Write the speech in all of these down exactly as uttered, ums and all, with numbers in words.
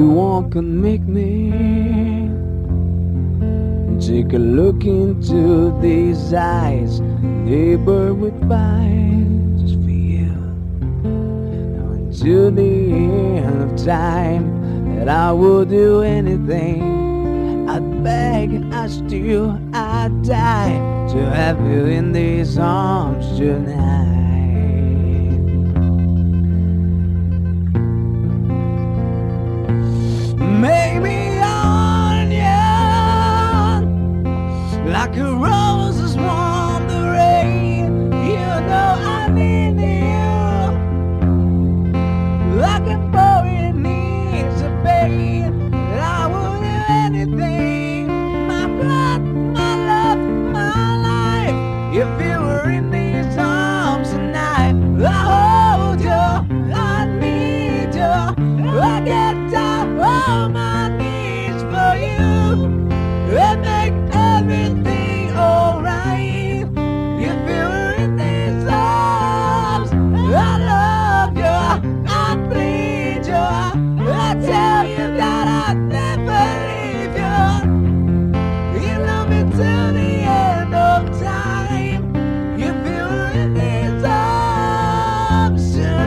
Anyone can make me. Take a look into these eyes, neighbor with eyes just for you. Now until the end of time, that I will do anything. I'd beg, I'd steal, I'd die to have you in these arms tonight. Make me onion, like a rose is warm the rain. You know I need you, like a boy needs a pain. That I will do anything, my blood, my love, my life. If you were in these arms tonight, I hold you, I need you, I get down on my knees for you, and make everything alright. If you were in these arms, I love you, I bleed you, I tell you that I'd never leave you. You love me till the end of time. If you were in these arms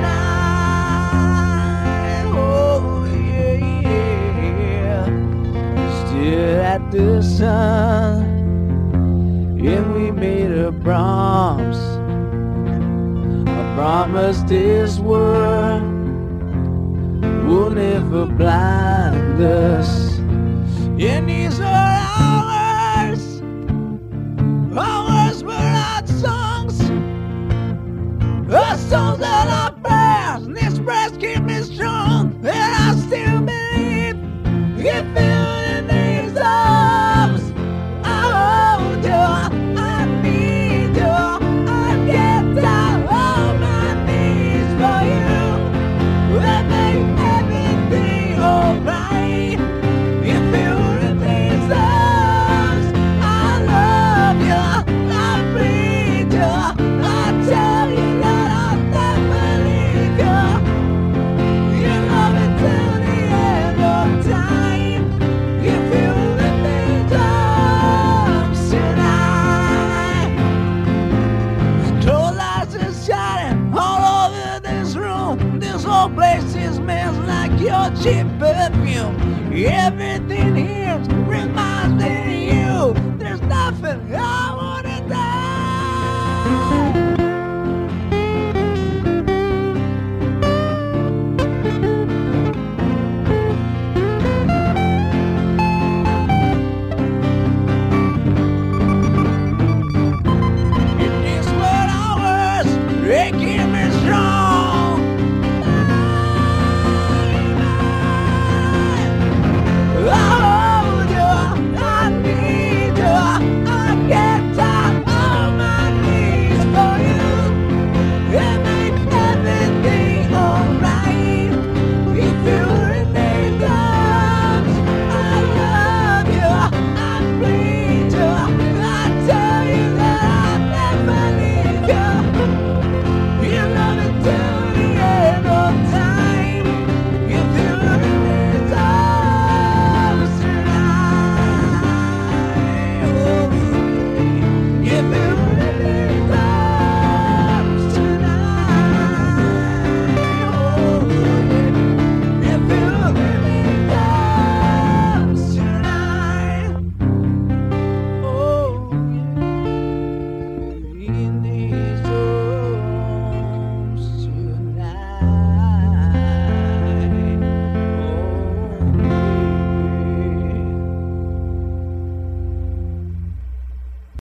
tonight, oh yeah, yeah. Still at the sun, and we made a promise. I promised this world will never blind us. And these are hours, hours but not songs. The songs that are prayers, and these prayers keep me strong. And I still believe if you're in these arms, I hold you, I need you, I get down on my knees for you, and make everything alright. If you're in these arms, I love you, I bleed you, I tell you that I'll never leave you. You love me till the end of time. If you're in these arms tonight, cold lights are shining all over this room. This whole place smells like your cheap perfume. Everything here reminds me of you. There's nothing I want.